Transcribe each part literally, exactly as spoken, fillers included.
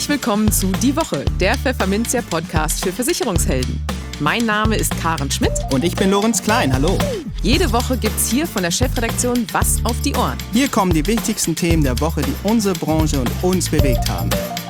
Herzlich willkommen zu Die Woche, der Pfefferminzia Podcast für Versicherungshelden. Mein Name ist Karen Schmidt. Und ich bin Lorenz Klein, hallo. Jede Woche gibt's hier von der Chefredaktion was auf die Ohren. Hier kommen die wichtigsten Themen der Woche, die unsere Branche und uns bewegt haben.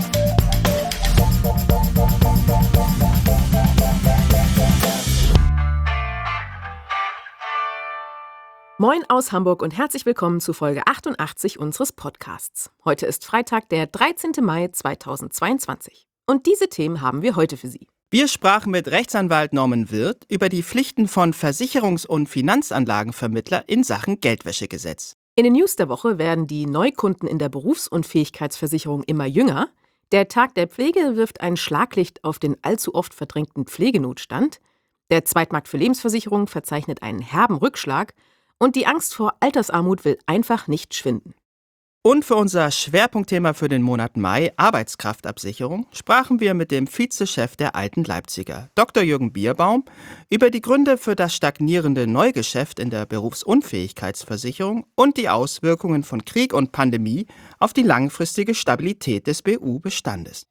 Moin aus Hamburg und herzlich willkommen zu Folge achtundachtzig unseres Podcasts. Heute ist Freitag, der dreizehnten Mai zweitausendzweiundzwanzig. Und diese Themen haben wir heute für Sie. Wir sprachen mit Rechtsanwalt Norman Wirth über die Pflichten von Versicherungs- und Finanzanlagenvermittler in Sachen Geldwäschegesetz. In den News der Woche werden die Neukunden in der Berufsunfähigkeitsversicherung immer jünger. Der Tag der Pflege wirft ein Schlaglicht auf den allzu oft verdrängten Pflegenotstand. Der Zweitmarkt für Lebensversicherungen verzeichnet einen herben Rückschlag. Und die Angst vor Altersarmut will einfach nicht schwinden. Und für unser Schwerpunktthema für den Monat Mai, Arbeitskraftabsicherung, sprachen wir mit dem Vizechef der Alten Leipziger, Doktor Jürgen Bierbaum, über die Gründe für das stagnierende Neugeschäft in der Berufsunfähigkeitsversicherung und die Auswirkungen von Krieg und Pandemie auf die langfristige Stabilität des B U-Bestandes.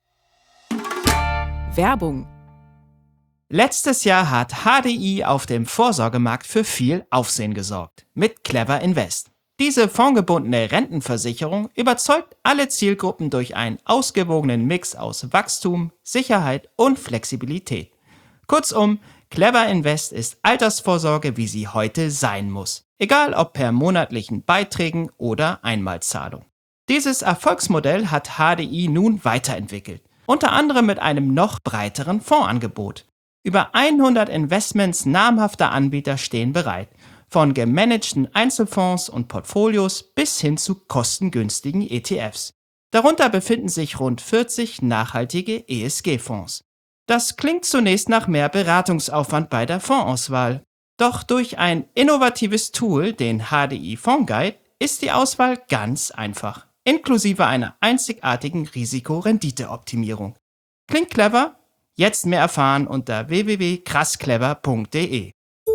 Werbung. Letztes Jahr hat H D I auf dem Vorsorgemarkt für viel Aufsehen gesorgt. Mit Clever Invest. Diese fondgebundene Rentenversicherung überzeugt alle Zielgruppen durch einen ausgewogenen Mix aus Wachstum, Sicherheit und Flexibilität. Kurzum, Clever Invest ist Altersvorsorge, wie sie heute sein muss. Egal ob per monatlichen Beiträgen oder Einmalzahlung. Dieses Erfolgsmodell hat H D I nun weiterentwickelt. Unter anderem mit einem noch breiteren Fondsangebot. Über hundert Investments namhafter Anbieter stehen bereit, von gemanagten Einzelfonds und Portfolios bis hin zu kostengünstigen E T Fs. Darunter befinden sich rund vierzig nachhaltige E S G-Fonds. Das klingt zunächst nach mehr Beratungsaufwand bei der Fondsauswahl. Doch durch ein innovatives Tool, den H D I Fondguide, ist die Auswahl ganz einfach, inklusive einer einzigartigen Risiko-Rendite-Optimierung. Klingt clever? Jetzt mehr erfahren unter w w w punkt krassclever punkt d e.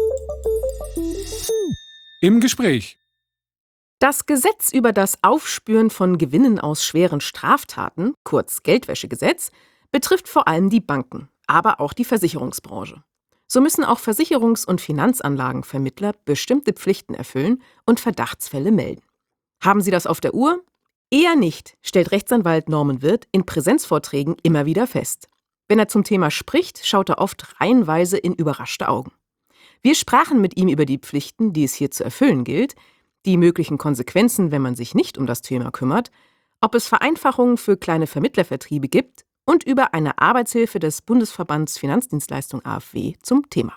Im Gespräch. Das Gesetz über das Aufspüren von Gewinnen aus schweren Straftaten, kurz Geldwäschegesetz, betrifft vor allem die Banken, aber auch die Versicherungsbranche. So müssen auch Versicherungs- und Finanzanlagenvermittler bestimmte Pflichten erfüllen und Verdachtsfälle melden. Haben Sie das auf der Uhr? Eher nicht, stellt Rechtsanwalt Norman Wirth in Präsenzvorträgen immer wieder fest. Wenn er zum Thema spricht, schaut er oft reihenweise in überraschte Augen. Wir sprachen mit ihm über die Pflichten, die es hier zu erfüllen gilt, die möglichen Konsequenzen, wenn man sich nicht um das Thema kümmert, ob es Vereinfachungen für kleine Vermittlervertriebe gibt und über eine Arbeitshilfe des Bundesverbands Finanzdienstleistung A F W zum Thema.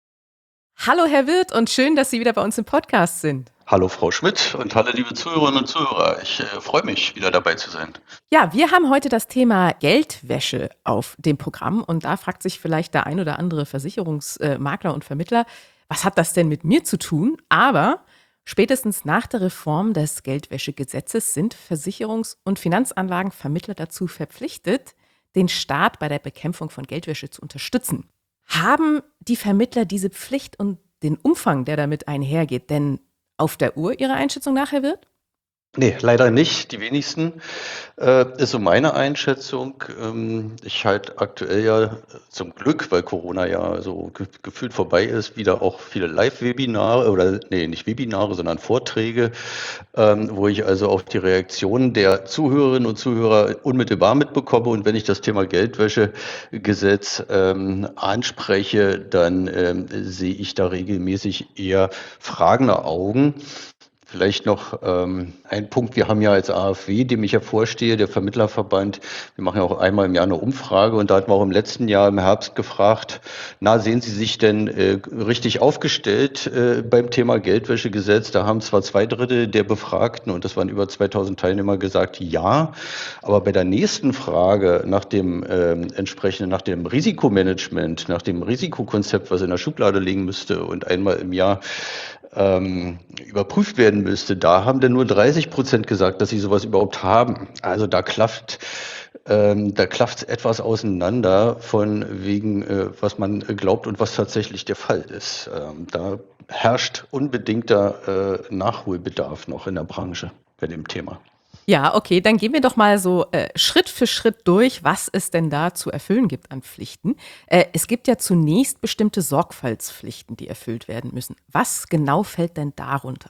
Hallo Herr Wirth und schön, dass Sie wieder bei uns im Podcast sind. Hallo Frau Schmidt und hallo liebe Zuhörerinnen und Zuhörer. Ich äh, freue mich, wieder dabei zu sein. Ja, wir haben heute das Thema Geldwäsche auf dem Programm und da fragt sich vielleicht der ein oder andere Versicherungsmakler und Vermittler, was hat das denn mit mir zu tun? Aber spätestens nach der Reform des Geldwäschegesetzes sind Versicherungs- und Finanzanlagenvermittler dazu verpflichtet, den Staat bei der Bekämpfung von Geldwäsche zu unterstützen. Haben die Vermittler diese Pflicht und den Umfang, der damit einhergeht, denn auf der Uhr Ihrer Einschätzung nach, Herr Wirth? Nee, leider nicht. Die wenigsten. Äh, ist so meine Einschätzung. Ähm, ich halte aktuell ja zum Glück, weil Corona ja so ge- gefühlt vorbei ist, wieder auch viele Live-Webinare oder, nee, nicht Webinare, sondern Vorträge, ähm, wo ich also auch die Reaktionen der Zuhörerinnen und Zuhörer unmittelbar mitbekomme. Und wenn ich das Thema Geldwäschegesetz ähm, anspreche, dann ähm, sehe ich da regelmäßig eher fragende Augen. Vielleicht noch ähm, ein Punkt, wir haben ja als A F W, dem ich ja vorstehe, der Vermittlerverband, wir machen ja auch einmal im Jahr eine Umfrage und da hatten wir auch im letzten Jahr im Herbst gefragt, na, sehen Sie sich denn äh, richtig aufgestellt äh, beim Thema Geldwäschegesetz? Da haben zwar zwei Drittel der Befragten, und das waren über zweitausend Teilnehmer, gesagt, ja, aber bei der nächsten Frage nach dem ähm, entsprechenden, nach dem Risikomanagement, nach dem Risikokonzept, was in der Schublade liegen müsste und einmal im Jahr ähm, überprüft werden müsste, da haben dann nur dreißig Prozent gesagt, dass sie sowas überhaupt haben. Also da klafft ähm, da klafft etwas auseinander von wegen, äh, was man glaubt und was tatsächlich der Fall ist. Ähm, da herrscht unbedingter äh, Nachholbedarf noch in der Branche bei dem Thema. Ja, okay, dann gehen wir doch mal so äh, Schritt für Schritt durch, was es denn da zu erfüllen gibt an Pflichten. Äh, es gibt ja zunächst bestimmte Sorgfaltspflichten, die erfüllt werden müssen. Was genau fällt denn darunter?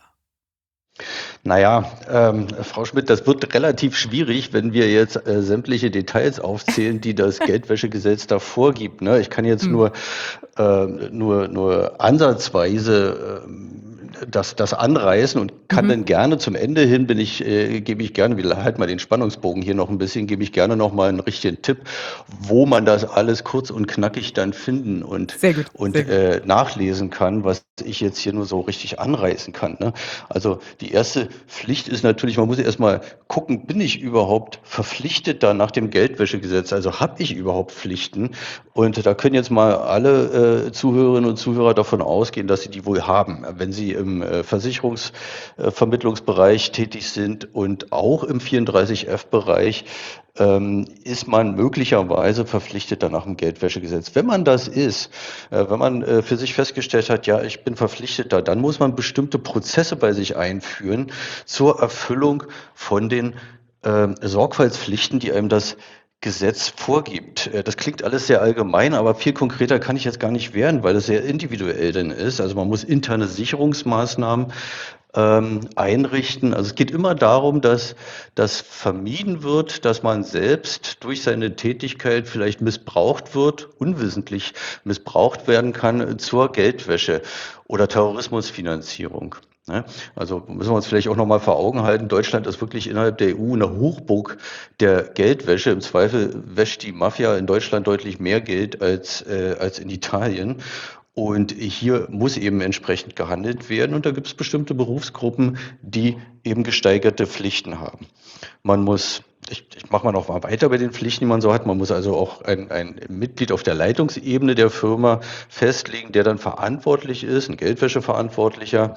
Naja, ähm, Frau Schmidt, das wird relativ schwierig, wenn wir jetzt äh, sämtliche Details aufzählen, die das Geldwäschegesetz da vorgibt. Ne? Ich kann jetzt Hm. nur, äh, nur, nur ansatzweise ähm, das, das anreißen und kann Mhm. dann gerne zum Ende hin, bin ich, äh, gebe ich gerne, wir halten mal den Spannungsbogen hier noch ein bisschen, gebe ich gerne noch mal einen richtigen Tipp, wo man das alles kurz und knackig dann finden und, Sehr gut, und sehr gut. äh, nachlesen kann, was ich jetzt hier nur so richtig anreißen kann. Ne? Also die erste Pflicht ist natürlich, man muss erstmal gucken, bin ich überhaupt verpflichtet da nach dem Geldwäschegesetz? Also habe ich überhaupt Pflichten? Und da können jetzt mal alle äh, Zuhörerinnen und Zuhörer davon ausgehen, dass sie die wohl haben. Wenn sie im äh, Versicherungsvermittlungsbereich äh, tätig sind und auch im vierunddreißig F-Bereich, ähm, ist man möglicherweise verpflichtet dann nach dem Geldwäschegesetz. Wenn man das ist, äh, wenn man äh, für sich festgestellt hat, ja, ich bin verpflichtet da, dann muss man bestimmte Prozesse bei sich einführen zur Erfüllung von den äh, Sorgfaltspflichten, die einem das Gesetz vorgibt. Äh, Das klingt alles sehr allgemein, aber viel konkreter kann ich jetzt gar nicht werden, weil es sehr individuell denn ist. Also man muss interne Sicherungsmaßnahmen ähm, einrichten. Also es geht immer darum, dass das vermieden wird, dass man selbst durch seine Tätigkeit vielleicht missbraucht wird, unwissentlich missbraucht werden kann zur Geldwäsche oder Terrorismusfinanzierung. Ne? Also müssen wir uns vielleicht auch nochmal vor Augen halten, Deutschland ist wirklich innerhalb der E U eine Hochburg der Geldwäsche. Im Zweifel wäscht die Mafia in Deutschland deutlich mehr Geld als, äh, als in Italien. Und hier muss eben entsprechend gehandelt werden. Und da gibt es bestimmte Berufsgruppen, die eben gesteigerte Pflichten haben. Man muss, ich, ich mache mal noch mal weiter bei den Pflichten, die man so hat. Man muss also auch ein, ein Mitglied auf der Leitungsebene der Firma festlegen, der dann verantwortlich ist, ein Geldwäscheverantwortlicher,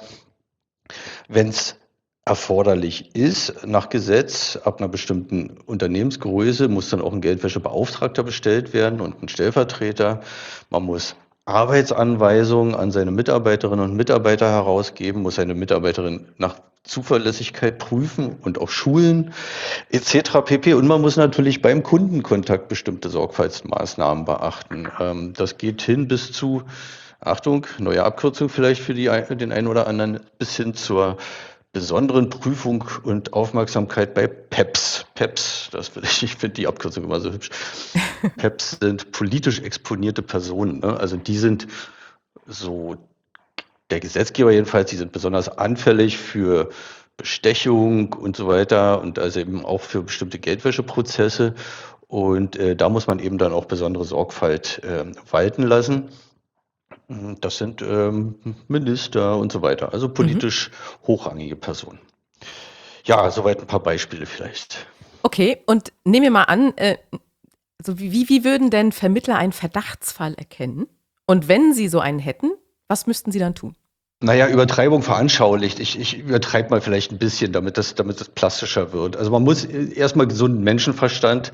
wenn es erforderlich ist, nach Gesetz, ab einer bestimmten Unternehmensgröße muss dann auch ein Geldwäschebeauftragter bestellt werden und ein Stellvertreter. Man muss Arbeitsanweisungen an seine Mitarbeiterinnen und Mitarbeiter herausgeben, muss seine Mitarbeiterin nach Zuverlässigkeit prüfen und auch schulen, et cetera pp. Und man muss natürlich beim Kundenkontakt bestimmte Sorgfaltsmaßnahmen beachten. Ähm, das geht hin bis zu, Achtung, neue Abkürzung vielleicht für die, den einen oder anderen, bis hin zur besonderen Prüfung und Aufmerksamkeit bei P E Ps. P E Ps, das will ich, ich finde die Abkürzung immer so hübsch. P E Ps sind politisch exponierte Personen. Ne? Also die sind so, der Gesetzgeber jedenfalls, die sind besonders anfällig für Bestechung und so weiter und also eben auch für bestimmte Geldwäscheprozesse. Und äh, da muss man eben dann auch besondere Sorgfalt äh, walten lassen. Das sind ähm, Minister und so weiter, also Mhm. politisch hochrangige Personen. Ja, soweit ein paar Beispiele vielleicht. Okay, und nehmen wir mal an, äh, so wie, wie, wie würden denn Vermittler einen Verdachtsfall erkennen? Und wenn sie so einen hätten, was müssten sie dann tun? Naja, Übertreibung veranschaulicht. Ich, ich übertreibe mal vielleicht ein bisschen, damit das, damit das plastischer wird. Also man muss erstmal gesunden Menschenverstand,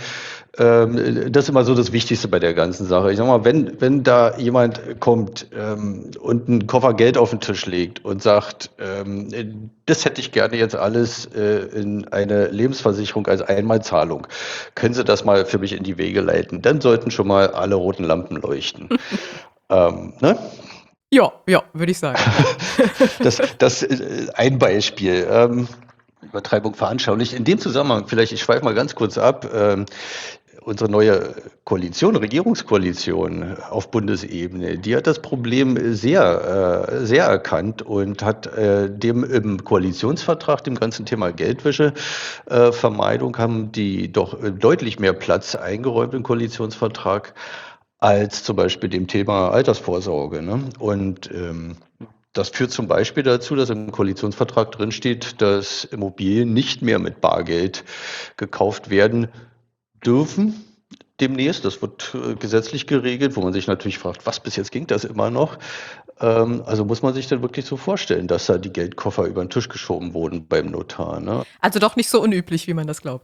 ähm, das ist immer so das Wichtigste bei der ganzen Sache. Ich sag mal, wenn, wenn da jemand kommt ähm, und einen Koffer Geld auf den Tisch legt und sagt, ähm, das hätte ich gerne jetzt alles äh, in eine Lebensversicherung als Einmalzahlung, können Sie das mal für mich in die Wege leiten? Dann sollten schon mal alle roten Lampen leuchten. ähm, ne? Ja, ja, würde ich sagen. Das, das ist ein Beispiel. Ähm, Übertreibung veranschaulicht. In dem Zusammenhang, vielleicht, ich schweife mal ganz kurz ab, ähm, unsere neue Koalition, Regierungskoalition auf Bundesebene, die hat das Problem sehr, äh, sehr erkannt und hat äh, dem im Koalitionsvertrag, dem ganzen Thema Geldwäschevermeidung, äh, haben die doch äh, deutlich mehr Platz eingeräumt im Koalitionsvertrag als zum Beispiel dem Thema Altersvorsorge. Ne? Und ähm, das führt zum Beispiel dazu, dass im Koalitionsvertrag drinsteht, dass Immobilien nicht mehr mit Bargeld gekauft werden dürfen demnächst. Das wird äh, gesetzlich geregelt, wo man sich natürlich fragt, was bis jetzt ging das immer noch. Ähm, also muss man sich dann wirklich so vorstellen, dass da die Geldkoffer über den Tisch geschoben wurden beim Notar. Ne? Also doch nicht so unüblich, wie man das glaubt.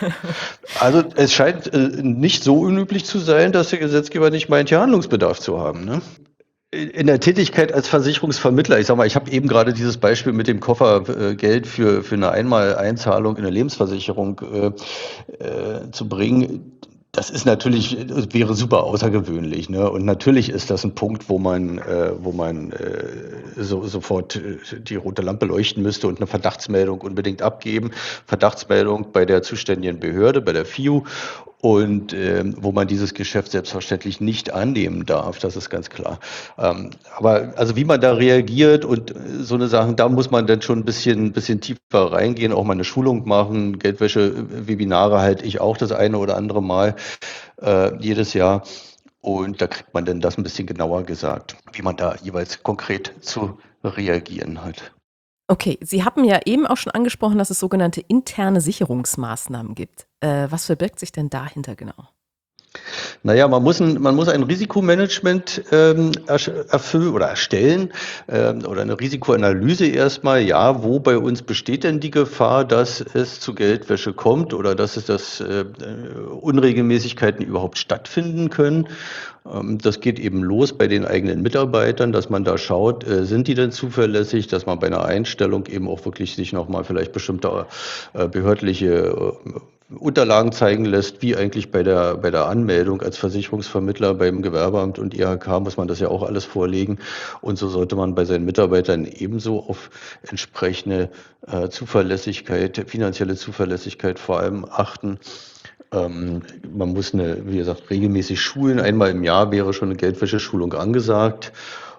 Also es scheint äh, nicht so unüblich zu sein, dass der Gesetzgeber nicht meint, hier Handlungsbedarf zu haben. Ne? In der Tätigkeit als Versicherungsvermittler, ich sage mal, ich habe eben gerade dieses Beispiel mit dem Koffer äh, Geld für, für eine Einmaleinzahlung in eine Lebensversicherung äh, äh, zu bringen. Das ist natürlich, das wäre super außergewöhnlich, ne? Und natürlich ist das ein Punkt, wo man, äh, wo man äh, so, sofort äh, die rote Lampe leuchten müsste und eine Verdachtsmeldung unbedingt abgeben. Verdachtsmeldung bei der zuständigen Behörde, bei der F I U. Und ähm, wo man dieses Geschäft selbstverständlich nicht annehmen darf, das ist ganz klar. Ähm, aber also wie man da reagiert und äh, so eine Sachen, da muss man dann schon ein bisschen, bisschen tiefer reingehen, auch mal eine Schulung machen, Geldwäsche-Webinare halte ich auch das eine oder andere Mal äh, jedes Jahr. Und da kriegt man dann das ein bisschen genauer gesagt, wie man da jeweils konkret zu reagieren hat. Okay, Sie haben ja eben auch schon angesprochen, dass es sogenannte interne Sicherungsmaßnahmen gibt. Äh, was verbirgt sich denn dahinter genau? Naja, man muss ein, man muss ein Risikomanagement ähm, erfüllen oder erstellen ähm, oder eine Risikoanalyse erstmal. Ja, wo bei uns besteht denn die Gefahr, dass es zu Geldwäsche kommt oder dass es das äh, Unregelmäßigkeiten überhaupt stattfinden können? Ähm, das geht eben los bei den eigenen Mitarbeitern, dass man da schaut, äh, sind die denn zuverlässig, dass man bei einer Einstellung eben auch wirklich sich nochmal vielleicht bestimmte äh, behördliche äh, Unterlagen zeigen lässt, wie eigentlich bei der, bei der Anmeldung als Versicherungsvermittler beim Gewerbeamt und I H K muss man das ja auch alles vorlegen. Und so sollte man bei seinen Mitarbeitern ebenso auf entsprechende äh, Zuverlässigkeit, finanzielle Zuverlässigkeit vor allem achten. Ähm, man muss eine, wie gesagt, regelmäßig schulen. Einmal im Jahr wäre schon eine Geldwäscheschulung angesagt.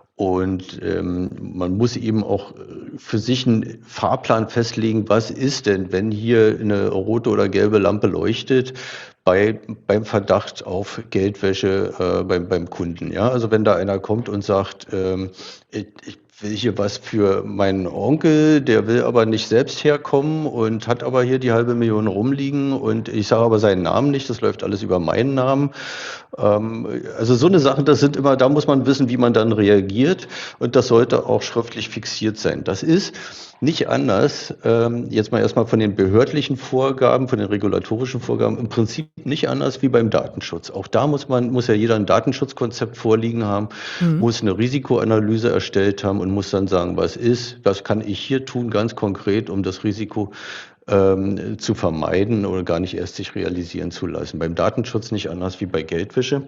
Und ähm, man muss eben auch für sich einen Fahrplan festlegen, was ist denn, wenn hier eine rote oder gelbe Lampe leuchtet bei, beim Verdacht auf Geldwäsche äh, beim, beim Kunden. Ja? Also wenn da einer kommt und sagt, ähm, ich, ich will hier was für meinen Onkel, der will aber nicht selbst herkommen und hat aber hier die halbe Million rumliegen und ich sage aber seinen Namen nicht, das läuft alles über meinen Namen. Ähm, also so eine Sache, das sind immer, da muss man wissen, wie man dann reagiert und das sollte auch schriftlich fixiert sein. Das ist nicht anders, ähm, jetzt mal erstmal von den behördlichen Vorgaben, von den regulatorischen Vorgaben, im Prinzip nicht anders wie beim Datenschutz. Auch da muss man, muss ja jeder ein Datenschutzkonzept vorliegen haben, Mhm. muss eine Risikoanalyse erstellt haben und muss dann sagen, was ist, was kann ich hier tun, ganz konkret, um das Risiko ähm, zu vermeiden oder gar nicht erst sich realisieren zu lassen. Beim Datenschutz nicht anders wie bei Geldwäsche.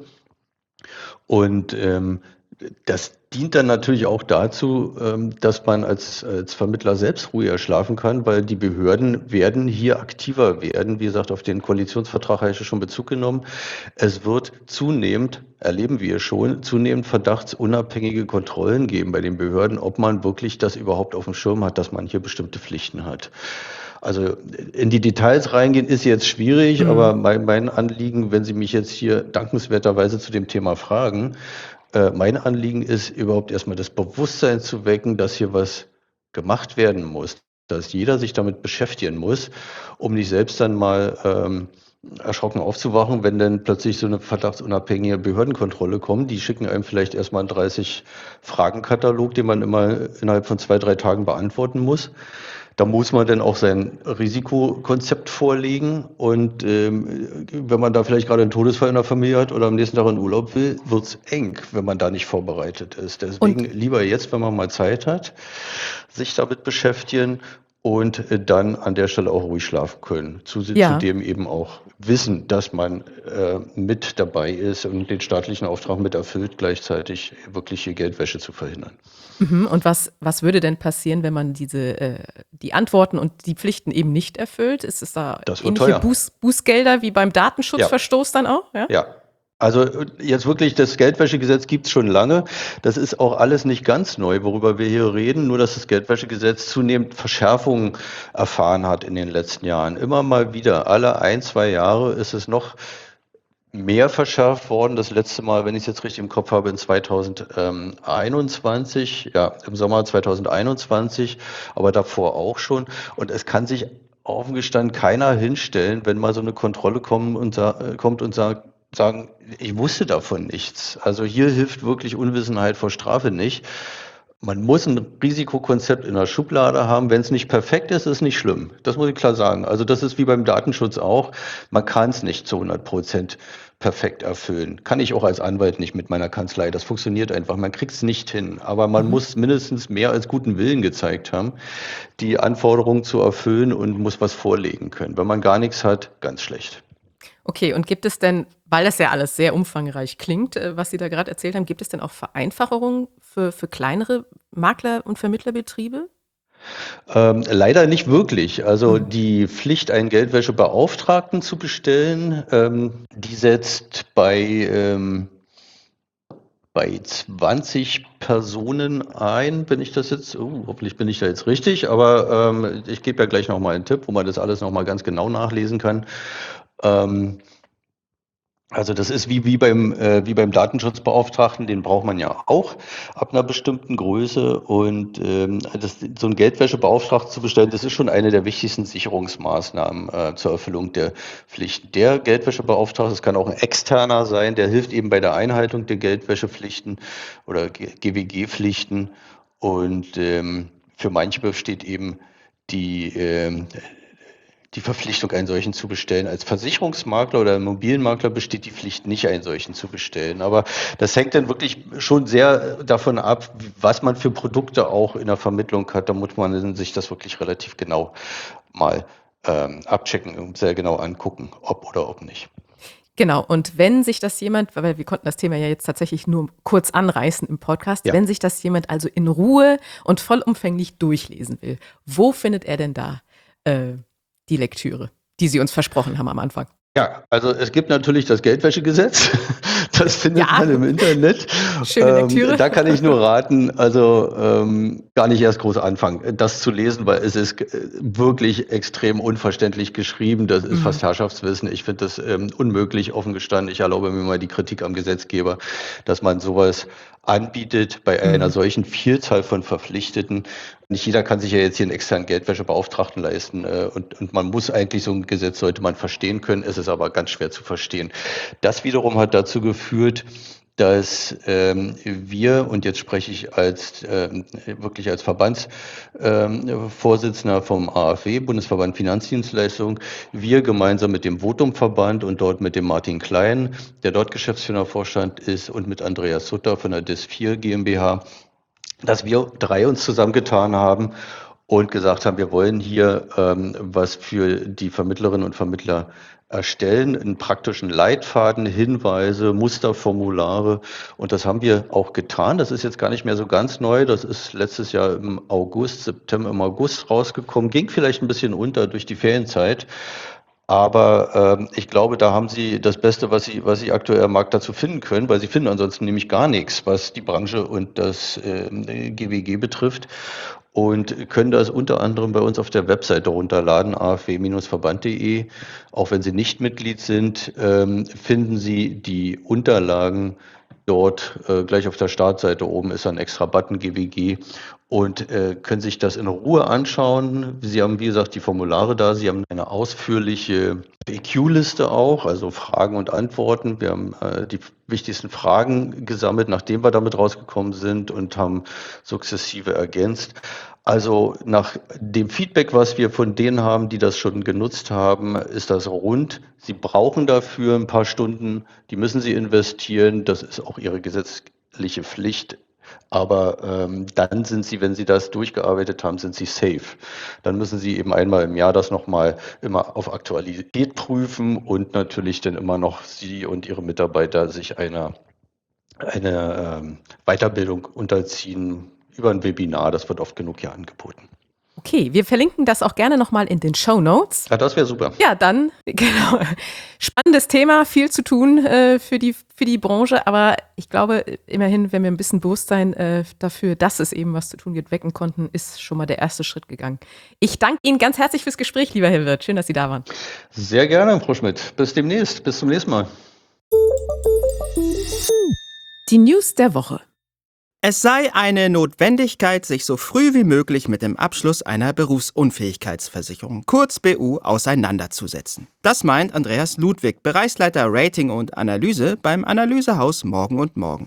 Und ähm, das dient dann natürlich auch dazu, ähm, dass man als, als Vermittler selbst ruhiger schlafen kann, weil die Behörden werden hier aktiver werden. Wie gesagt, auf den Koalitionsvertrag habe ich schon Bezug genommen. Es wird zunehmend, erleben wir schon, zunehmend verdachtsunabhängige Kontrollen geben bei den Behörden, ob man wirklich das überhaupt auf dem Schirm hat, dass man hier bestimmte Pflichten hat. Also in die Details reingehen ist jetzt schwierig, Mhm. aber mein, mein Anliegen, wenn Sie mich jetzt hier dankenswerterweise zu dem Thema fragen, äh, mein Anliegen ist überhaupt erstmal das Bewusstsein zu wecken, dass hier was gemacht werden muss, dass jeder sich damit beschäftigen muss, um nicht selbst dann mal ähm, erschrocken aufzuwachen, wenn dann plötzlich so eine verdachtsunabhängige Behördenkontrolle kommt. Die schicken einem vielleicht erstmal einen dreißig Fragen-Katalog, den man immer innerhalb von zwei, drei Tagen beantworten muss. Da muss man dann auch sein Risikokonzept vorlegen und ähm, wenn man da vielleicht gerade einen Todesfall in der Familie hat oder am nächsten Tag in Urlaub will, wird's eng, wenn man da nicht vorbereitet ist. Deswegen Und lieber jetzt, wenn man mal Zeit hat, sich damit beschäftigen und äh, dann an der Stelle auch ruhig schlafen können. Zu, ja, zudem eben auch wissen, dass man äh, mit dabei ist und den staatlichen Auftrag mit erfüllt, gleichzeitig wirkliche Geldwäsche zu verhindern. mhm. Und was, was würde denn passieren, wenn man diese, äh, die Antworten und die Pflichten eben nicht erfüllt? Ist es da Das wird ähnliche teuer. Buß, Bußgelder wie beim Datenschutzverstoß dann auch? Ja? Ja, also jetzt wirklich, das Geldwäschegesetz gibt's schon lange. Das ist auch alles nicht ganz neu, worüber wir hier reden, nur dass das Geldwäschegesetz zunehmend Verschärfungen erfahren hat in den letzten Jahren. Immer mal wieder, alle ein, zwei Jahre ist es noch mehr verschärft worden. Das letzte Mal, wenn ich es jetzt richtig im Kopf habe, in zweitausendeinundzwanzig, ja, im Sommer zweitausendeinundzwanzig, aber davor auch schon. Und es kann sich offen gestanden keiner hinstellen, wenn mal so eine Kontrolle kommt und, sa- äh, kommt und sagt, sagen, ich wusste davon nichts. Also hier hilft wirklich Unwissenheit vor Strafe nicht. Man muss ein Risikokonzept in der Schublade haben. Wenn es nicht perfekt ist, ist es nicht schlimm. Das muss ich klar sagen. Also das ist wie beim Datenschutz auch. Man kann es nicht zu hundert Prozent perfekt erfüllen. Kann ich auch als Anwalt nicht mit meiner Kanzlei. Das funktioniert einfach. Man kriegt es nicht hin. Aber man Mhm. muss mindestens mehr als guten Willen gezeigt haben, die Anforderungen zu erfüllen und muss was vorlegen können. Wenn man gar nichts hat, ganz schlecht. Okay, und gibt es denn, weil das ja alles sehr umfangreich klingt, äh, was Sie da gerade erzählt haben, gibt es denn auch Vereinfachungen für, für kleinere Makler- und Vermittlerbetriebe? Ähm, leider nicht wirklich. Also Mhm. die Pflicht, einen Geldwäschebeauftragten zu bestellen, ähm, die setzt bei, ähm, bei zwanzig Personen ein, wenn ich das jetzt, oh, hoffentlich bin ich da jetzt richtig, aber ähm, ich gebe ja gleich nochmal einen Tipp, wo man das alles nochmal ganz genau nachlesen kann. Ähm, Also das ist wie, wie beim, äh, wie beim Datenschutzbeauftragten, den braucht man ja auch ab einer bestimmten Größe. Und ähm, das, so einen Geldwäschebeauftragten zu bestellen, das ist schon eine der wichtigsten Sicherungsmaßnahmen äh, zur Erfüllung der Pflichten. Der Geldwäschebeauftragte, das kann auch ein externer sein, der hilft eben bei der Einhaltung der Geldwäschepflichten oder G W G-Pflichten. Und ähm, für manche besteht eben die, ähm, die Verpflichtung, einen solchen zu bestellen. Als Versicherungsmakler oder Immobilienmakler besteht die Pflicht nicht, einen solchen zu bestellen. Aber das hängt dann wirklich schon sehr davon ab, was man für Produkte auch in der Vermittlung hat. Da muss man sich das wirklich relativ genau mal ähm, abchecken und sehr genau angucken, ob oder ob nicht. Genau, und wenn sich das jemand, weil wir konnten das Thema ja jetzt tatsächlich nur kurz anreißen im Podcast, Ja. wenn sich das jemand also in Ruhe und vollumfänglich durchlesen will, wo findet er denn da äh, die Lektüre, die Sie uns versprochen haben am Anfang? Ja, also es gibt natürlich das Geldwäschegesetz. Das findet Ja, man im Internet. schöne Ähm, Lektüre. da kann ich nur raten, also ähm, gar nicht erst groß anfangen, das zu lesen, weil es ist äh, wirklich extrem unverständlich geschrieben. Das ist Mhm. fast Herrschaftswissen. Ich finde das ähm, unmöglich, offen gestanden. Ich erlaube mir mal die Kritik am Gesetzgeber, dass man sowas anbietet bei einer Mhm. solchen Vielzahl von Verpflichteten. Nicht jeder kann sich ja jetzt hier einen externen Geldwäschebeauftragten leisten. Äh, und, und man muss eigentlich so ein Gesetz, sollte man verstehen können. Es ist aber ganz schwer zu verstehen. Das wiederum hat dazu geführt, dass ähm, wir, und jetzt spreche ich als ähm, wirklich als Verbandsvorsitzender ähm, vom A F W, Bundesverband Finanzdienstleistung, wir gemeinsam mit dem Votum-Verband und dort mit dem Martin Klein, der dort Geschäftsführervorstand ist, und mit Andreas Sutter von der D I S vier GmbH, dass wir drei uns zusammengetan haben und gesagt haben, wir wollen hier ähm, was für die Vermittlerinnen und Vermittler erstellen, einen praktischen Leitfaden, Hinweise, Musterformulare. Und das haben wir auch getan. Das ist jetzt gar nicht mehr so ganz neu. Das ist letztes Jahr im August, September, im August rausgekommen. Ging vielleicht ein bisschen unter durch die Ferienzeit. Aber ähm, ich glaube, da haben Sie das Beste, was Sie, was Sie aktuell am Markt dazu finden können, weil Sie finden ansonsten nämlich gar nichts, was die Branche und das ähm, G W G betrifft, und können das unter anderem bei uns auf der Webseite runterladen, a f w Verband punkt de. Auch wenn Sie nicht Mitglied sind, ähm, finden Sie die Unterlagen dort. Äh, gleich auf der Startseite oben ist ein extra Button G W G, und äh, können sich das in Ruhe anschauen. Sie haben, wie gesagt, die Formulare da. Sie haben eine ausführliche F A Q-Liste auch, also Fragen und Antworten. Wir haben äh, die wichtigsten Fragen gesammelt, nachdem wir damit rausgekommen sind, und haben sukzessive ergänzt. Also nach dem Feedback, was wir von denen haben, die das schon genutzt haben, ist das rund. Sie brauchen dafür ein paar Stunden, die müssen Sie investieren. Das ist auch Ihre gesetzliche Pflicht. Aber ähm, dann sind Sie, wenn Sie das durchgearbeitet haben, sind Sie safe. Dann müssen Sie eben einmal im Jahr das nochmal immer auf Aktualität prüfen und natürlich dann immer noch Sie und Ihre Mitarbeiter sich einer eine ähm, Weiterbildung unterziehen über ein Webinar. Das wird oft genug hier angeboten. Okay, wir verlinken das auch gerne nochmal in den Shownotes. Ja, das wäre super. Ja, dann, genau. Spannendes Thema, viel zu tun äh, für die, für die Branche, aber ich glaube, immerhin, wenn wir ein bisschen Bewusstsein äh, dafür, dass es eben was zu tun gibt, wecken konnten, ist schon mal der erste Schritt gegangen. Ich danke Ihnen ganz herzlich fürs Gespräch, lieber Herr Wirth. Schön, dass Sie da waren. Sehr gerne, Frau Schmidt. Bis demnächst. Bis zum nächsten Mal. Die News der Woche. Es sei eine Notwendigkeit, sich so früh wie möglich mit dem Abschluss einer Berufsunfähigkeitsversicherung, kurz B U, auseinanderzusetzen. Das meint Andreas Ludwig, Bereichsleiter Rating und Analyse beim Analysehaus Morgen und Morgen.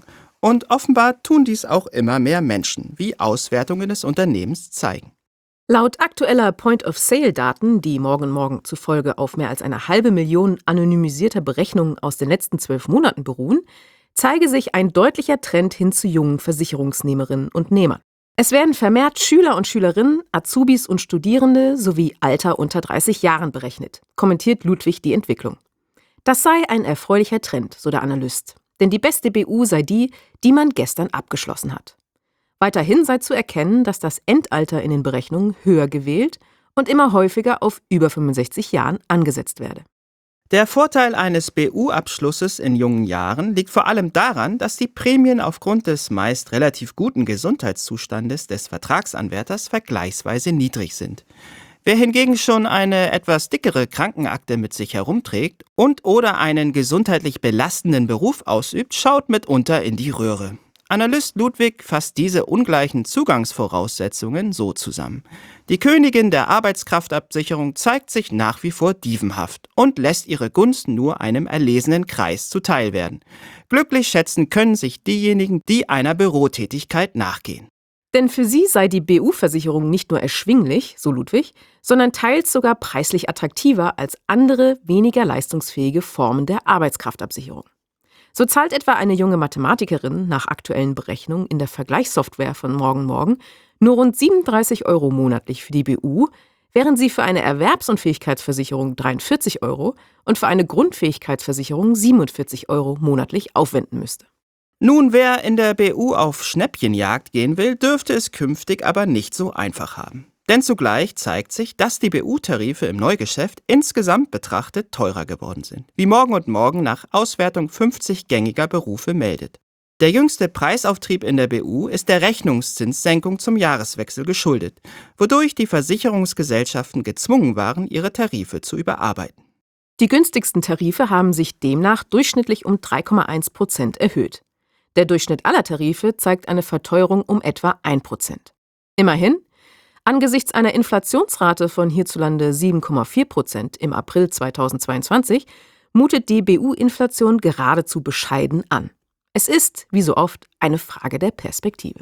Und offenbar tun dies auch immer mehr Menschen, wie Auswertungen des Unternehmens zeigen. Laut aktueller Point-of-Sale-Daten, die Morgen Morgen zufolge auf mehr als eine halbe Million anonymisierter Berechnungen aus den letzten zwölf Monaten beruhen, zeige sich ein deutlicher Trend hin zu jungen Versicherungsnehmerinnen und Nehmern. Es werden vermehrt Schüler und Schülerinnen, Azubis und Studierende sowie Alter unter dreißig Jahren berechnet, kommentiert Ludwig die Entwicklung. Das sei ein erfreulicher Trend, so der Analyst, denn die beste B U sei die, die man gestern abgeschlossen hat. Weiterhin sei zu erkennen, dass das Endalter in den Berechnungen höher gewählt und immer häufiger auf über fünfundsechzig Jahren angesetzt werde. Der Vorteil eines B U-Abschlusses in jungen Jahren liegt vor allem daran, dass die Prämien aufgrund des meist relativ guten Gesundheitszustandes des Vertragsanwärters vergleichsweise niedrig sind. Wer hingegen schon eine etwas dickere Krankenakte mit sich herumträgt und oder einen gesundheitlich belastenden Beruf ausübt, schaut mitunter in die Röhre. Analyst Ludwig fasst diese ungleichen Zugangsvoraussetzungen so zusammen. Die Königin der Arbeitskraftabsicherung zeigt sich nach wie vor dievenhaft und lässt ihre Gunst nur einem erlesenen Kreis zuteil werden. Glücklich schätzen können sich diejenigen, die einer Bürotätigkeit nachgehen. Denn für sie sei die B U-Versicherung nicht nur erschwinglich, so Ludwig, sondern teils sogar preislich attraktiver als andere, weniger leistungsfähige Formen der Arbeitskraftabsicherung. So zahlt etwa eine junge Mathematikerin nach aktuellen Berechnungen in der Vergleichssoftware von Morgen Morgen nur rund siebenunddreißig Euro monatlich für die B U, während sie für eine Erwerbsunfähigkeitsversicherung dreiundvierzig Euro und für eine Grundfähigkeitsversicherung siebenundvierzig Euro monatlich aufwenden müsste. Nun, wer in der B U auf Schnäppchenjagd gehen will, dürfte es künftig aber nicht so einfach haben. Denn zugleich zeigt sich, dass die B U-Tarife im Neugeschäft insgesamt betrachtet teurer geworden sind, wie Morgen und Morgen nach Auswertung fünfzig gängiger Berufe meldet. Der jüngste Preisauftrieb in der B U ist der Rechnungszinssenkung zum Jahreswechsel geschuldet, wodurch die Versicherungsgesellschaften gezwungen waren, ihre Tarife zu überarbeiten. Die günstigsten Tarife haben sich demnach durchschnittlich um drei Komma eins Prozent erhöht. Der Durchschnitt aller Tarife zeigt eine Verteuerung um etwa ein Prozent. Immerhin, angesichts einer Inflationsrate von hierzulande sieben Komma vier Prozent im April zweitausendzweiundzwanzig mutet die B U-Inflation geradezu bescheiden an. Es ist, wie so oft, eine Frage der Perspektive.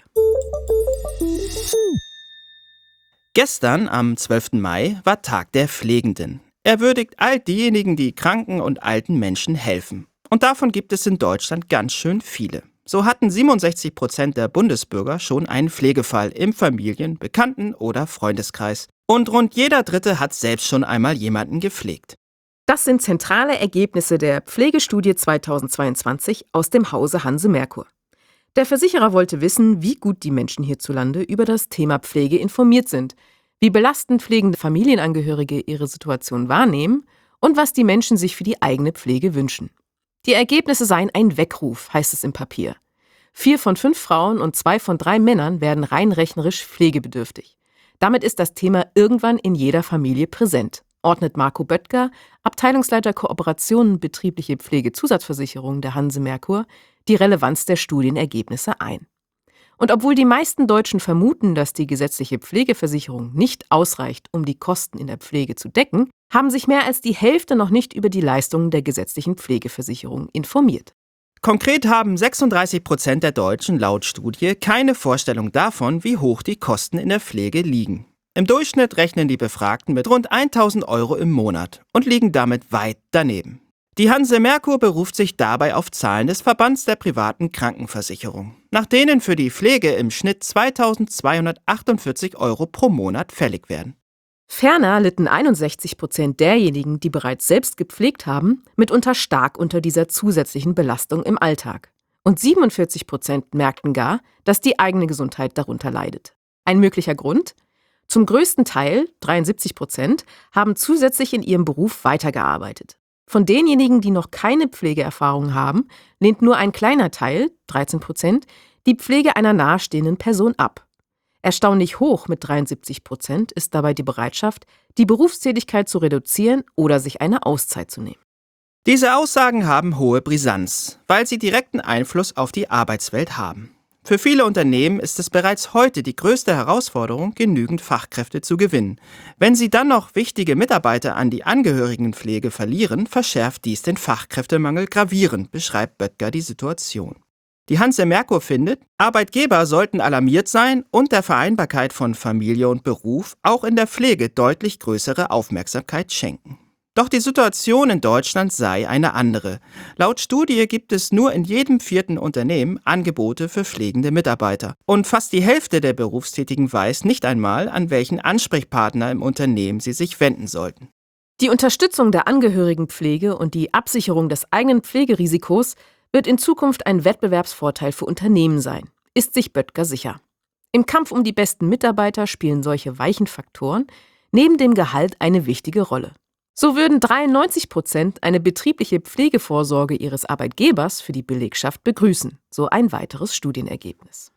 Gestern, am zwölften Mai, war Tag der Pflegenden. Er würdigt all diejenigen, die kranken und alten Menschen helfen. Und davon gibt es in Deutschland ganz schön viele. So hatten siebenundsechzig Prozent der Bundesbürger schon einen Pflegefall im Familien-, Bekannten- oder Freundeskreis. Und rund jeder Dritte hat selbst schon einmal jemanden gepflegt. Das sind zentrale Ergebnisse der Pflegestudie zweitausendzweiundzwanzig aus dem Hause Hanse Merkur. Der Versicherer wollte wissen, wie gut die Menschen hierzulande über das Thema Pflege informiert sind, wie belastend pflegende Familienangehörige ihre Situation wahrnehmen und was die Menschen sich für die eigene Pflege wünschen. Die Ergebnisse seien ein Weckruf, heißt es im Papier. Vier von fünf Frauen und zwei von drei Männern werden rein rechnerisch pflegebedürftig. Damit ist das Thema irgendwann in jeder Familie präsent, ordnet Marco Böttger, Abteilungsleiter Kooperationen betriebliche Pflegezusatzversicherung der Hanse Merkur, die Relevanz der Studienergebnisse ein. Und obwohl die meisten Deutschen vermuten, dass die gesetzliche Pflegeversicherung nicht ausreicht, um die Kosten in der Pflege zu decken, haben sich mehr als die Hälfte noch nicht über die Leistungen der gesetzlichen Pflegeversicherung informiert. Konkret haben sechsunddreißig Prozent der Deutschen laut Studie keine Vorstellung davon, wie hoch die Kosten in der Pflege liegen. Im Durchschnitt rechnen die Befragten mit rund tausend Euro im Monat und liegen damit weit daneben. Die Hanse Merkur beruft sich dabei auf Zahlen des Verbands der privaten Krankenversicherung, nach denen für die Pflege im Schnitt zweitausendzweihundertachtundvierzig Euro pro Monat fällig werden. Ferner litten einundsechzig Prozent derjenigen, die bereits selbst gepflegt haben, mitunter stark unter dieser zusätzlichen Belastung im Alltag. Und siebenundvierzig Prozent merkten gar, dass die eigene Gesundheit darunter leidet. Ein möglicher Grund? Zum größten Teil, dreiundsiebzig Prozent, haben zusätzlich in ihrem Beruf weitergearbeitet. Von denjenigen, die noch keine Pflegeerfahrung haben, lehnt nur ein kleiner Teil, dreizehn Prozent, die Pflege einer nahestehenden Person ab. Erstaunlich hoch mit dreiundsiebzig Prozent ist dabei die Bereitschaft, die Berufstätigkeit zu reduzieren oder sich eine Auszeit zu nehmen. Diese Aussagen haben hohe Brisanz, weil sie direkten Einfluss auf die Arbeitswelt haben. Für viele Unternehmen ist es bereits heute die größte Herausforderung, genügend Fachkräfte zu gewinnen. Wenn sie dann noch wichtige Mitarbeiter an die Angehörigenpflege verlieren, verschärft dies den Fachkräftemangel gravierend, beschreibt Böttger die Situation. Die Hanse Merkur findet, Arbeitgeber sollten alarmiert sein und der Vereinbarkeit von Familie und Beruf auch in der Pflege deutlich größere Aufmerksamkeit schenken. Doch die Situation in Deutschland sei eine andere. Laut Studie gibt es nur in jedem vierten Unternehmen Angebote für pflegende Mitarbeiter. Und fast die Hälfte der Berufstätigen weiß nicht einmal, an welchen Ansprechpartner im Unternehmen sie sich wenden sollten. Die Unterstützung der Angehörigenpflege und die Absicherung des eigenen Pflegerisikos wird in Zukunft ein Wettbewerbsvorteil für Unternehmen sein, ist sich Böttger sicher. Im Kampf um die besten Mitarbeiter spielen solche weichen Faktoren neben dem Gehalt eine wichtige Rolle. So würden dreiundneunzig Prozent eine betriebliche Pflegevorsorge ihres Arbeitgebers für die Belegschaft begrüßen, so ein weiteres Studienergebnis.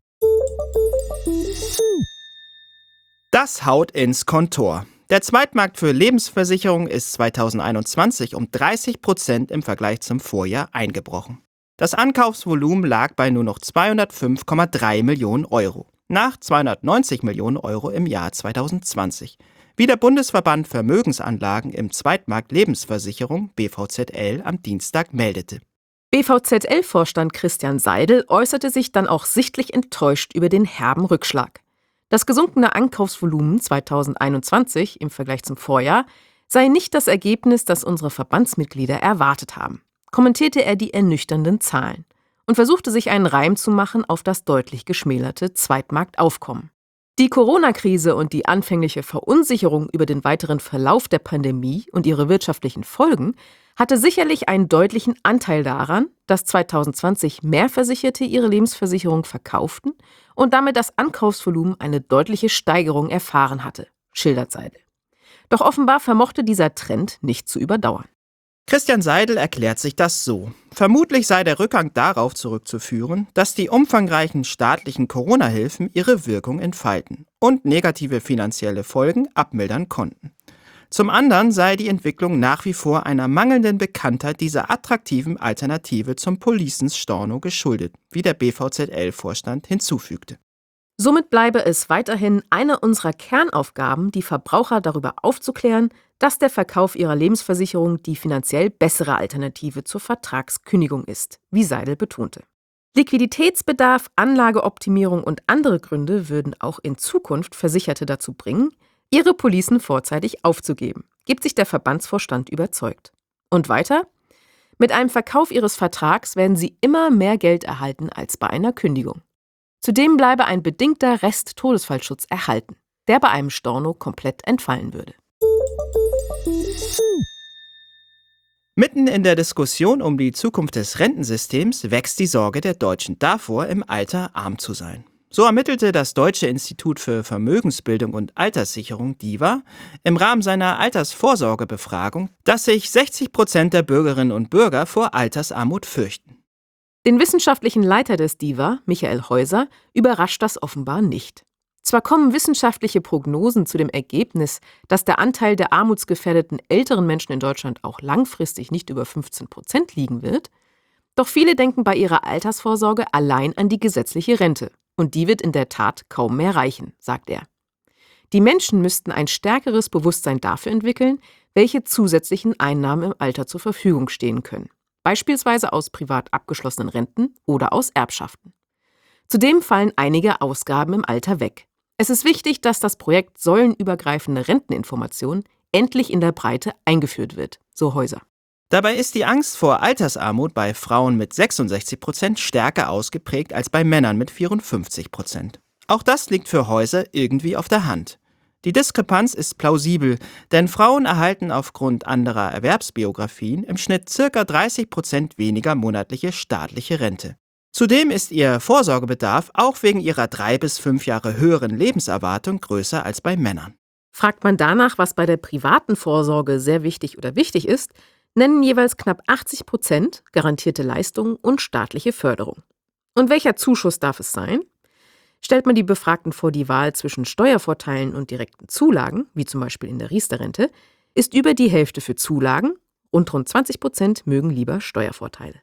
Das haut ins Kontor. Der Zweitmarkt für Lebensversicherungen ist zweitausendeinundzwanzig um dreißig Prozent im Vergleich zum Vorjahr eingebrochen. Das Ankaufsvolumen lag bei nur noch zweihundertfünf Komma drei Millionen Euro, nach zweihundertneunzig Millionen Euro im Jahr zweitausendzwanzig. Wie der Bundesverband Vermögensanlagen im Zweitmarkt Lebensversicherung B V Z L am Dienstag meldete. B V Z L-Vorstand Christian Seidel äußerte sich dann auch sichtlich enttäuscht über den herben Rückschlag. Das gesunkene Ankaufsvolumen zweitausendeinundzwanzig im Vergleich zum Vorjahr sei nicht das Ergebnis, das unsere Verbandsmitglieder erwartet haben, kommentierte er die ernüchternden Zahlen und versuchte sich einen Reim zu machen auf das deutlich geschmälerte Zweitmarktaufkommen. Die Corona-Krise und die anfängliche Verunsicherung über den weiteren Verlauf der Pandemie und ihre wirtschaftlichen Folgen hatte sicherlich einen deutlichen Anteil daran, dass zweitausendzwanzig mehr Versicherte ihre Lebensversicherung verkauften und damit das Ankaufsvolumen eine deutliche Steigerung erfahren hatte, schildert Seidel. Doch offenbar vermochte dieser Trend nicht zu überdauern. Christian Seidel erklärt sich das so. Vermutlich sei der Rückgang darauf zurückzuführen, dass die umfangreichen staatlichen Corona-Hilfen ihre Wirkung entfalten und negative finanzielle Folgen abmildern konnten. Zum anderen sei die Entwicklung nach wie vor einer mangelnden Bekanntheit dieser attraktiven Alternative zum Policens Storno geschuldet, wie der B V Z L-Vorstand hinzufügte. Somit bleibe es weiterhin eine unserer Kernaufgaben, die Verbraucher darüber aufzuklären, dass der Verkauf ihrer Lebensversicherung die finanziell bessere Alternative zur Vertragskündigung ist, wie Seidel betonte. Liquiditätsbedarf, Anlageoptimierung und andere Gründe würden auch in Zukunft Versicherte dazu bringen, ihre Policen vorzeitig aufzugeben, gibt sich der Verbandsvorstand überzeugt. Und weiter? Mit einem Verkauf ihres Vertrags werden sie immer mehr Geld erhalten als bei einer Kündigung. Zudem bleibe ein bedingter Rest-Todesfallschutz erhalten, der bei einem Storno komplett entfallen würde. Mitten in der Diskussion um die Zukunft des Rentensystems wächst die Sorge der Deutschen davor, im Alter arm zu sein. So ermittelte das Deutsche Institut für Vermögensbildung und Alterssicherung D I V A im Rahmen seiner Altersvorsorgebefragung, dass sich sechzig Prozent der Bürgerinnen und Bürger vor Altersarmut fürchten. Den wissenschaftlichen Leiter des D I V A, Michael Heuser, überrascht das offenbar nicht. Zwar kommen wissenschaftliche Prognosen zu dem Ergebnis, dass der Anteil der armutsgefährdeten älteren Menschen in Deutschland auch langfristig nicht über fünfzehn Prozent liegen wird, doch viele denken bei ihrer Altersvorsorge allein an die gesetzliche Rente. Und die wird in der Tat kaum mehr reichen, sagt er. Die Menschen müssten ein stärkeres Bewusstsein dafür entwickeln, welche zusätzlichen Einnahmen im Alter zur Verfügung stehen können. Beispielsweise aus privat abgeschlossenen Renten oder aus Erbschaften. Zudem fallen einige Ausgaben im Alter weg. Es ist wichtig, dass das Projekt säulenübergreifende Renteninformation endlich in der Breite eingeführt wird, so Heuser. Dabei ist die Angst vor Altersarmut bei Frauen mit sechsundsechzig Prozent stärker ausgeprägt als bei Männern mit vierundfünfzig Prozent. Auch das liegt für Heuser irgendwie auf der Hand. Die Diskrepanz ist plausibel, denn Frauen erhalten aufgrund anderer Erwerbsbiografien im Schnitt ca. dreißig Prozent weniger monatliche staatliche Rente. Zudem ist ihr Vorsorgebedarf auch wegen ihrer drei bis fünf Jahre höheren Lebenserwartung größer als bei Männern. Fragt man danach, was bei der privaten Vorsorge sehr wichtig oder wichtig ist, nennen jeweils knapp achtzig Prozent garantierte Leistungen und staatliche Förderung. Und welcher Zuschuss darf es sein? Stellt man die Befragten vor die Wahl zwischen Steuervorteilen und direkten Zulagen, wie zum Beispiel in der Riester-Rente, ist über die Hälfte für Zulagen und rund zwanzig Prozent mögen lieber Steuervorteile.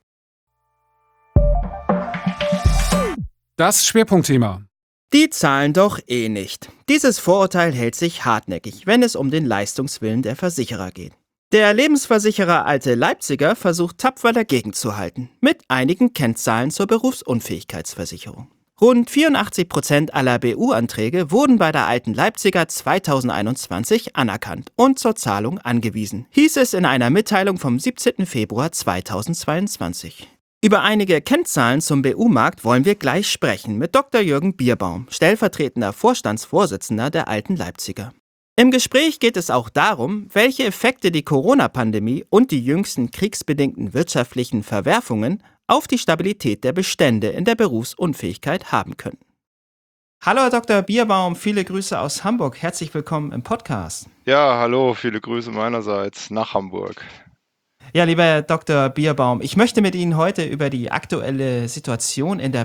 Das Schwerpunktthema. Die zahlen doch eh nicht. Dieses Vorurteil hält sich hartnäckig, wenn es um den Leistungswillen der Versicherer geht. Der Lebensversicherer Alte Leipziger versucht tapfer dagegenzuhalten, mit einigen Kennzahlen zur Berufsunfähigkeitsversicherung. Rund vierundachtzig Prozent aller B U-Anträge wurden bei der Alten Leipziger zweitausendeinundzwanzig anerkannt und zur Zahlung angewiesen, hieß es in einer Mitteilung vom siebzehnten Februar zweitausendzweiundzwanzig. Über einige Kennzahlen zum B U-Markt wollen wir gleich sprechen mit Doktor Jürgen Bierbaum, stellvertretender Vorstandsvorsitzender der Alten Leipziger. Im Gespräch geht es auch darum, welche Effekte die Corona-Pandemie und die jüngsten kriegsbedingten wirtschaftlichen Verwerfungen auf die Stabilität der Bestände in der Berufsunfähigkeit haben können. Hallo Herr Doktor Bierbaum, viele Grüße aus Hamburg. Herzlich willkommen im Podcast. Ja, hallo, viele Grüße meinerseits nach Hamburg. Ja, lieber Herr Doktor Bierbaum, ich möchte mit Ihnen heute über die aktuelle Situation in der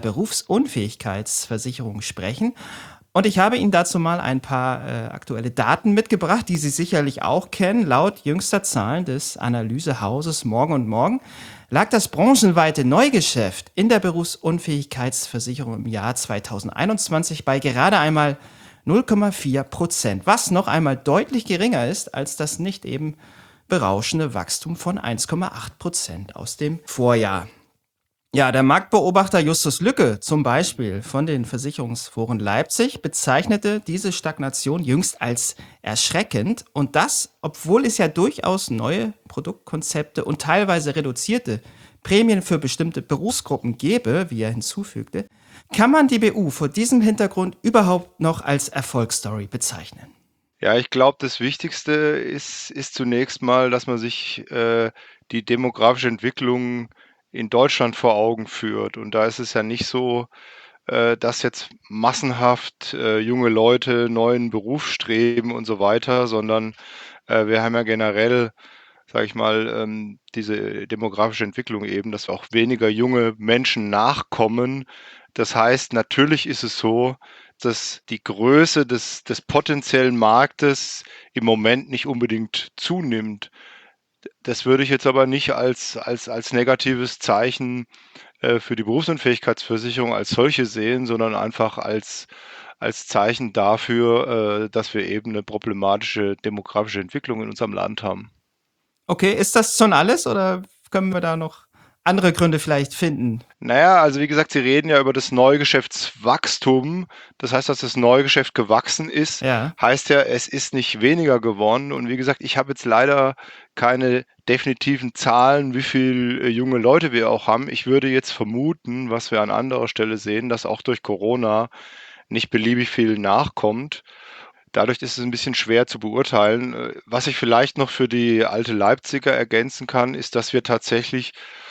Berufsunfähigkeitsversicherung sprechen. Und ich habe Ihnen dazu mal ein paar äh, aktuelle Daten mitgebracht, die Sie sicherlich auch kennen. Laut jüngster Zahlen des Analysehauses Morgen und Morgen lag das branchenweite Neugeschäft in der Berufsunfähigkeitsversicherung im Jahr zweitausendeinundzwanzig bei gerade einmal null Komma vier Prozent, was noch einmal deutlich geringer ist als das nicht eben berauschende Wachstum von eins Komma acht Prozent aus dem Vorjahr. Ja, der Marktbeobachter Justus Lücke zum Beispiel von den Versicherungsforen Leipzig bezeichnete diese Stagnation jüngst als erschreckend und das, obwohl es ja durchaus neue Produktkonzepte und teilweise reduzierte Prämien für bestimmte Berufsgruppen gäbe, wie er hinzufügte. Kann man die B U vor diesem Hintergrund überhaupt noch als Erfolgsstory bezeichnen? Ja, ich glaube, das Wichtigste ist, ist zunächst mal, dass man sich äh, die demografische Entwicklung in Deutschland vor Augen führt. Und da ist es ja nicht so, äh, dass jetzt massenhaft äh, junge Leute neuen Beruf streben und so weiter, sondern äh, wir haben ja generell, sage ich mal, ähm, diese demografische Entwicklung eben, dass auch weniger junge Menschen nachkommen. Das heißt, natürlich ist es so, dass die Größe des, des potenziellen Marktes im Moment nicht unbedingt zunimmt. Das würde ich jetzt aber nicht als, als, als negatives Zeichen äh, für die Berufsunfähigkeitsversicherung als solche sehen, sondern einfach als, als Zeichen dafür, äh, dass wir eben eine problematische demografische Entwicklung in unserem Land haben. Okay, ist das schon alles oder können wir da noch andere Gründe vielleicht finden? Naja, also wie gesagt, Sie reden ja über das Neugeschäftswachstum. Das heißt, dass das Neugeschäft gewachsen ist, Ja. heißt ja, es ist nicht weniger geworden. Und wie gesagt, ich habe jetzt leider keine definitiven Zahlen, wie viele junge Leute wir auch haben. Ich würde jetzt vermuten, was wir an anderer Stelle sehen, dass auch durch Corona nicht beliebig viel nachkommt. Dadurch ist es ein bisschen schwer zu beurteilen. Was ich vielleicht noch für die Alte Leipziger ergänzen kann, ist, dass wir tatsächlich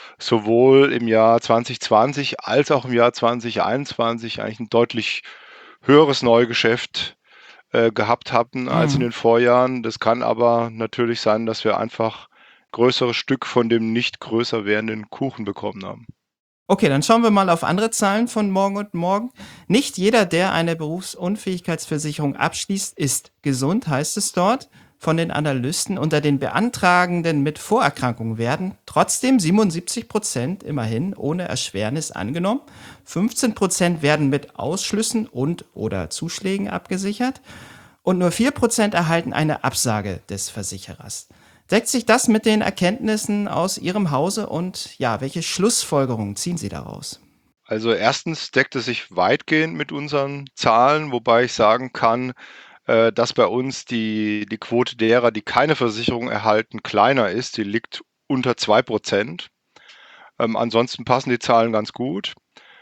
sowohl im Jahr zwanzig zwanzig als auch im Jahr zwanzig einundzwanzig eigentlich ein deutlich höheres Neugeschäft äh, gehabt hatten als in Mhm. den Vorjahren. Das kann aber natürlich sein, dass wir einfach größeres Stück von dem nicht größer werdenden Kuchen bekommen haben. Okay, dann schauen wir mal auf andere Zahlen von Morgen und Morgen. Nicht jeder, der eine Berufsunfähigkeitsversicherung abschließt, ist gesund, heißt es dort. Von den Analysten unter den Beantragenden mit Vorerkrankungen werden trotzdem siebenundsiebzig Prozent immerhin ohne Erschwernis angenommen. fünfzehn Prozent werden mit Ausschlüssen und oder Zuschlägen abgesichert und nur vier Prozent erhalten eine Absage des Versicherers. Deckt sich das mit den Erkenntnissen aus Ihrem Hause und ja, welche Schlussfolgerungen ziehen Sie daraus? Also erstens deckt es sich weitgehend mit unseren Zahlen, wobei ich sagen kann, äh, dass bei uns die, die Quote derer, die keine Versicherung erhalten, kleiner ist. Die liegt unter zwei Prozent. Ähm, ansonsten passen die Zahlen ganz gut.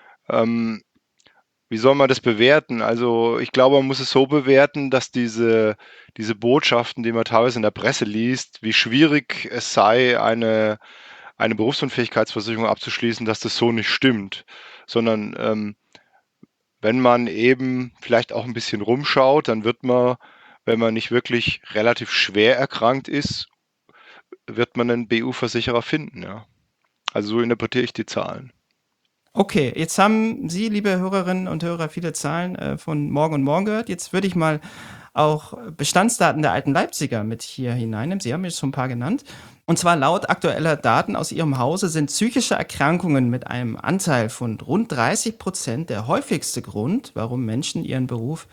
Ähm, wie soll man das bewerten? Also ich glaube, man muss es so bewerten, dass diese, diese Botschaften, die man teilweise in der Presse liest, wie schwierig es sei, eine, eine Berufsunfähigkeitsversicherung abzuschließen, dass das so nicht stimmt, sondern ähm, wenn man eben vielleicht auch ein bisschen rumschaut, dann wird man, wenn man nicht wirklich relativ schwer erkrankt ist, wird man einen B U-Versicherer finden, ja. Also so interpretiere ich die Zahlen. Okay, jetzt haben Sie, liebe Hörerinnen und Hörer, viele Zahlen äh, von Morgen und Morgen gehört. Jetzt würde ich mal auch Bestandsdaten der Alten Leipziger mit hier hineinnehmen. Sie haben jetzt schon ein paar genannt. Und zwar laut aktueller Daten aus Ihrem Hause sind psychische Erkrankungen mit einem Anteil von rund dreißig Prozent der häufigste Grund, warum Menschen ihren Beruf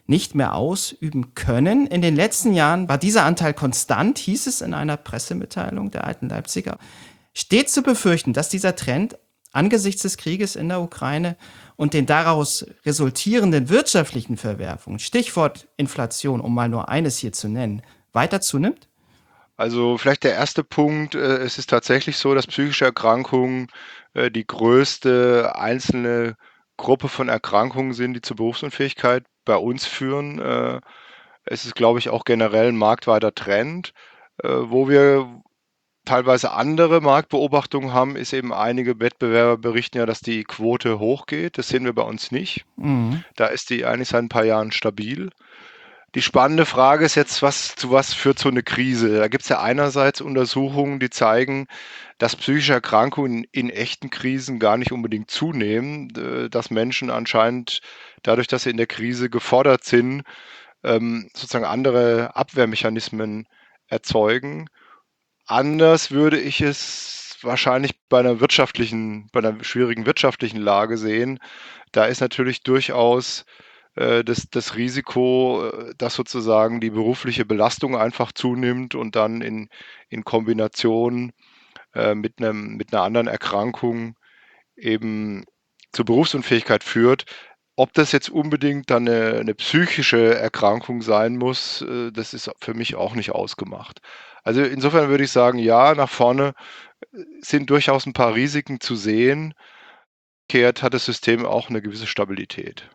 nicht mehr ausüben können. In den letzten Jahren war dieser Anteil konstant, hieß es in einer Pressemitteilung der Alten Leipziger. Steht zu befürchten, dass dieser Trend angesichts des Krieges in der Ukraine und den daraus resultierenden wirtschaftlichen Verwerfungen, Stichwort Inflation, um mal nur eines hier zu nennen, weiter zunimmt? Also vielleicht der erste Punkt, äh, es ist tatsächlich so, dass psychische Erkrankungen äh, die größte einzelne Gruppe von Erkrankungen sind, die zur Berufsunfähigkeit bei uns führen. Äh, es ist, glaube ich, auch generell ein marktweiter Trend. Äh, wo wir teilweise andere Marktbeobachtungen haben, ist eben, einige Wettbewerber berichten ja, dass die Quote hochgeht. Das sehen wir bei uns nicht. Mhm. Da ist die eigentlich seit ein paar Jahren stabil. Die spannende Frage ist jetzt, was zu was führt so eine Krise? Da gibt es ja einerseits Untersuchungen, die zeigen, dass psychische Erkrankungen in echten Krisen gar nicht unbedingt zunehmen, äh, dass Menschen anscheinend dadurch, dass sie in der Krise gefordert sind, ähm, sozusagen andere Abwehrmechanismen erzeugen. Anders würde ich es wahrscheinlich bei einer wirtschaftlichen, bei einer schwierigen wirtschaftlichen Lage sehen. Da ist natürlich durchaus äh, das, das Risiko, äh, dass sozusagen die berufliche Belastung einfach zunimmt und dann in, in Kombination äh, mit einem, mit einer anderen Erkrankung eben zur Berufsunfähigkeit führt. Ob das jetzt unbedingt dann eine, eine psychische Erkrankung sein muss, äh, das ist für mich auch nicht ausgemacht. Also insofern würde ich sagen, ja, nach vorne äh, sind durchaus ein paar Risiken zu sehen. Umgekehrt hat das System auch eine gewisse Stabilität.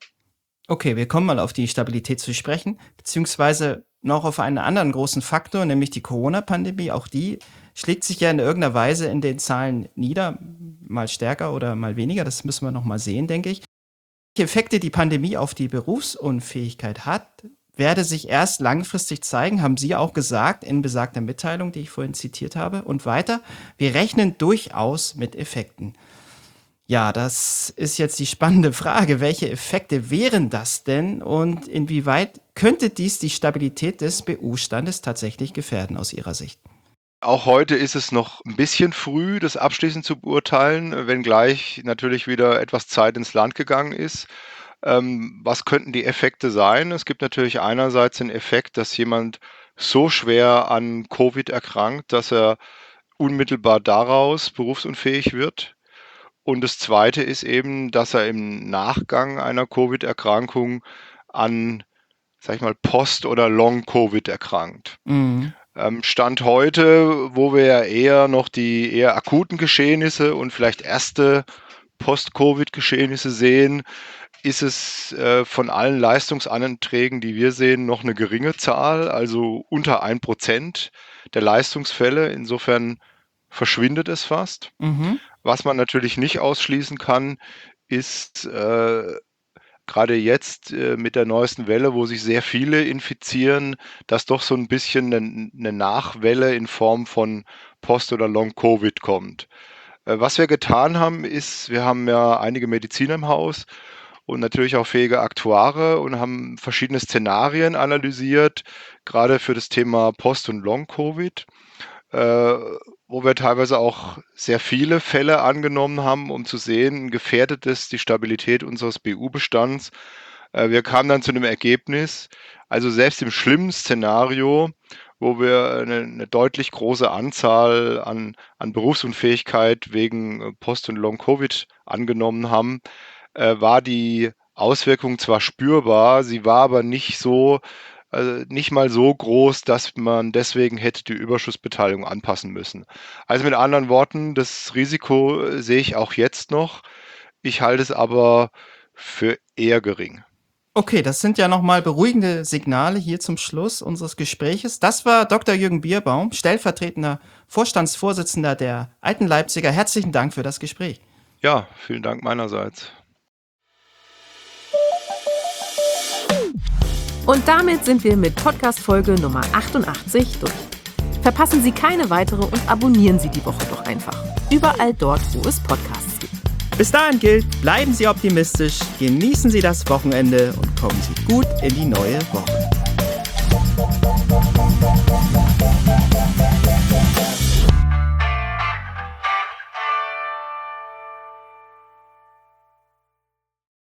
Okay, wir kommen mal auf die Stabilität zu sprechen, beziehungsweise noch auf einen anderen großen Faktor, nämlich die Corona-Pandemie. Auch die schlägt sich ja in irgendeiner Weise in den Zahlen nieder, mal stärker oder mal weniger. Das müssen wir noch mal sehen, denke ich. Welche Effekte die Pandemie auf die Berufsunfähigkeit hat, werde sich erst langfristig zeigen, haben Sie auch gesagt in besagter Mitteilung, die ich vorhin zitiert habe. Und weiter, wir rechnen durchaus mit Effekten. Ja, das ist jetzt die spannende Frage. Welche Effekte wären das denn und inwieweit könnte dies die Stabilität des B U-Standes tatsächlich gefährden aus Ihrer Sicht? Auch heute ist es noch ein bisschen früh, das abschließend zu beurteilen, wenngleich natürlich wieder etwas Zeit ins Land gegangen ist. Ähm, was könnten die Effekte sein? Es gibt natürlich einerseits den Effekt, dass jemand so schwer an Covid erkrankt, dass er unmittelbar daraus berufsunfähig wird. Und das Zweite ist eben, dass er im Nachgang einer Covid-Erkrankung an, sag ich mal, Post- oder Long-Covid erkrankt. Mhm. Ähm, Stand heute, wo wir ja eher noch die eher akuten Geschehnisse und vielleicht erste Post-Covid-Geschehnisse sehen, ist es äh, von allen Leistungsanträgen, die wir sehen, noch eine geringe Zahl, also unter ein Prozent der Leistungsfälle. Insofern verschwindet es fast. Mhm. Was man natürlich nicht ausschließen kann, ist äh, gerade jetzt äh, mit der neuesten Welle, wo sich sehr viele infizieren, dass doch so ein bisschen eine, eine Nachwelle in Form von Post- oder Long-Covid kommt. Äh, was wir getan haben, ist, wir haben ja einige Mediziner im Haus und natürlich auch fähige Aktuare und haben verschiedene Szenarien analysiert, gerade für das Thema Post- und Long-Covid. Äh, wo wir teilweise auch sehr viele Fälle angenommen haben, um zu sehen, gefährdet es die Stabilität unseres B U-Bestands. Äh, wir kamen dann zu dem Ergebnis, also selbst im schlimmen Szenario, wo wir eine, eine deutlich große Anzahl an, an Berufsunfähigkeit wegen Post- und Long-Covid angenommen haben, äh, war die Auswirkung zwar spürbar, sie war aber nicht so, also nicht mal so groß, dass man deswegen hätte die Überschussbeteiligung anpassen müssen. Also mit anderen Worten, das Risiko sehe ich auch jetzt noch. Ich halte es aber für eher gering. Okay, das sind ja nochmal beruhigende Signale hier zum Schluss unseres Gespräches. Das war Doktor Jürgen Bierbaum, stellvertretender Vorstandsvorsitzender der Alten Leipziger. Herzlichen Dank für das Gespräch. Ja, vielen Dank meinerseits. Und damit sind wir mit Podcast-Folge Nummer achtundachtzig durch. Verpassen Sie keine weitere und abonnieren Sie die Woche doch einfach. Überall dort, wo es Podcasts gibt. Bis dahin gilt, bleiben Sie optimistisch, genießen Sie das Wochenende und kommen Sie gut in die neue Woche.